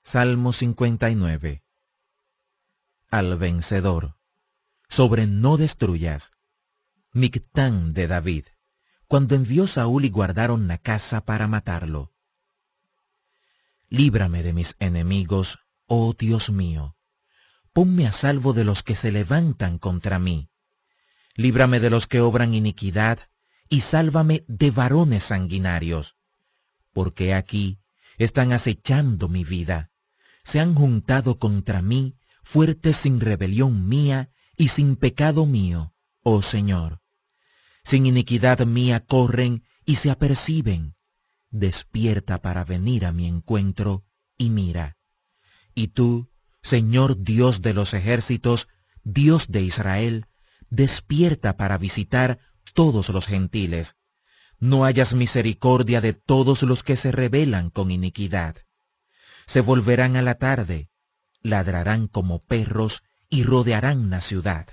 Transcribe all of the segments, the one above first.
Salmo 59. Al vencedor. Sobre no destruyas. Mictán de David, cuando envió Saúl y guardaron la casa para matarlo. Líbrame de mis enemigos, oh Dios mío. Ponme a salvo de los que se levantan contra mí. Líbrame de los que obran iniquidad, y sálvame de varones sanguinarios. Porque aquí están acechando mi vida. Se han juntado contra mí, fuertes sin rebelión mía y sin pecado mío, oh Señor. Sin iniquidad mía corren y se aperciben. Despierta para venir a mi encuentro y mira. Y tú, Señor Dios de los ejércitos, Dios de Israel, despierta para visitar todos los gentiles. No hayas misericordia de todos los que se rebelan con iniquidad. Se volverán a la tarde, ladrarán como perros y rodearán la ciudad.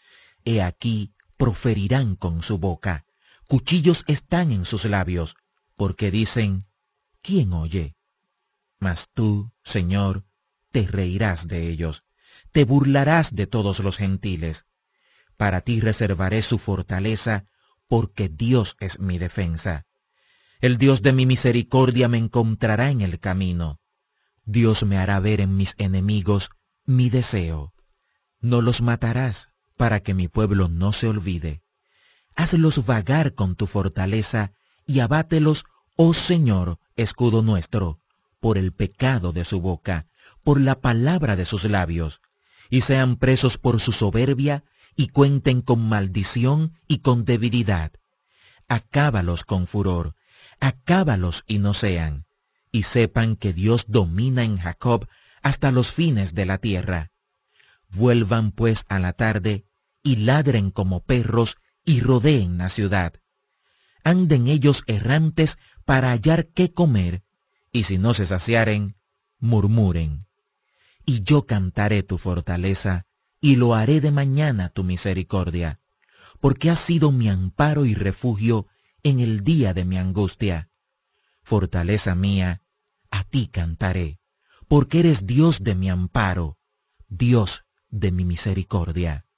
He aquí proferirán con su boca, cuchillos están en sus labios, porque dicen, ¿quién oye? Mas tú, Señor, te reirás de ellos, te burlarás de todos los gentiles. Para ti reservaré su fortaleza, porque Dios es mi defensa. El Dios de mi misericordia me encontrará en el camino. Dios me hará ver en mis enemigos mi deseo. No los matarás, para que mi pueblo no se olvide. Hazlos vagar con tu fortaleza, y abátelos, oh Señor, escudo nuestro, por el pecado de su boca, por la palabra de sus labios, y sean presos por su soberbia, y cuenten con maldición y con debilidad. Acábalos con furor, acábalos y no sean, y sepan que Dios domina en Jacob hasta los fines de la tierra. Vuelvan pues a la tarde, y ladren como perros, y rodeen la ciudad. Anden ellos errantes para hallar qué comer, y si no se saciaren, murmuren. Y yo cantaré tu fortaleza, y lo haré de mañana tu misericordia, porque has sido mi amparo y refugio en el día de mi angustia. Fortaleza mía, a ti cantaré, porque eres Dios de mi amparo, Dios de mi misericordia.